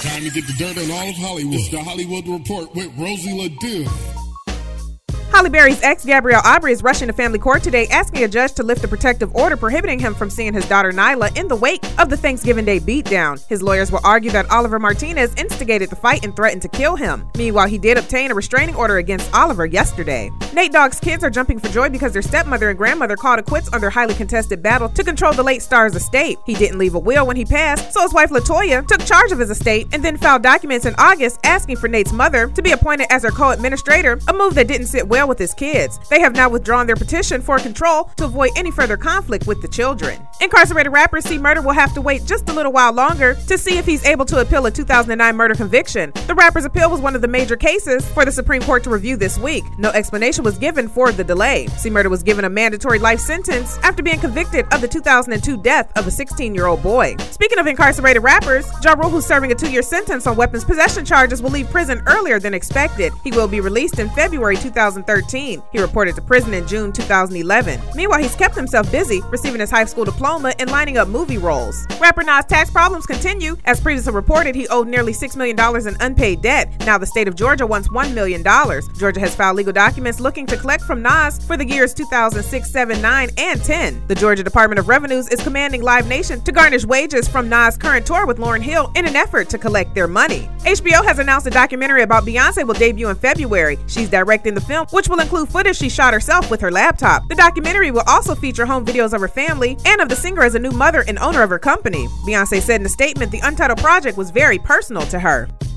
Time to get the dirt on all of Hollywood. It's the Hollywood Report with Rosie LaDue. Halle Berry's ex, Gabrielle Aubry, is rushing to family court today, asking a judge to lift a protective order prohibiting him from seeing his daughter Nyla in the wake of the Thanksgiving Day beatdown. His lawyers will argue that Oliver Martinez instigated the fight and threatened to kill him. Meanwhile, he did obtain a restraining order against Oliver yesterday. Nate Dogg's kids are jumping for joy because their stepmother and grandmother called it quits on their highly contested battle to control the late star's estate. He didn't leave a will when he passed, so his wife LaToya took charge of his estate and then filed documents in August asking for Nate's mother to be appointed as her co-administrator, a move that didn't sit well with his kids. They have now withdrawn their petition for control to avoid any further conflict with the children. Incarcerated rapper C Murder will have to wait just a little while longer to see if he's able to appeal a 2009 murder conviction. The rapper's appeal was one of the major cases for the Supreme Court to review this week. No explanation was given for the delay. C Murder was given a mandatory life sentence after being convicted of the 2002 death of a 16-year-old boy. Speaking of incarcerated rappers, Ja Rule, who's serving a 2-year sentence on weapons possession charges, will leave prison earlier than expected. He will be released in February 2013. He reported to prison in June 2011. Meanwhile, he's kept himself busy receiving his high school diploma and lining up movie roles. Rapper Nas' tax problems continue. As previously reported, he owed nearly $6 million in unpaid debt. Now the state of Georgia wants $1 million. Georgia has filed legal documents looking to collect from Nas for the years 2006, 7, 9, and 10. The Georgia Department of Revenues is commanding Live Nation to garnish wages from Nas' current tour with Lauryn Hill in an effort to collect their money. HBO has announced a documentary about Beyonce will debut in February. She's directing the film, which will include footage she shot herself with her laptop. The documentary will also feature home videos of her family and of the singer as a new mother and owner of her company. Beyonce said in a statement the Untitled project was very personal to her.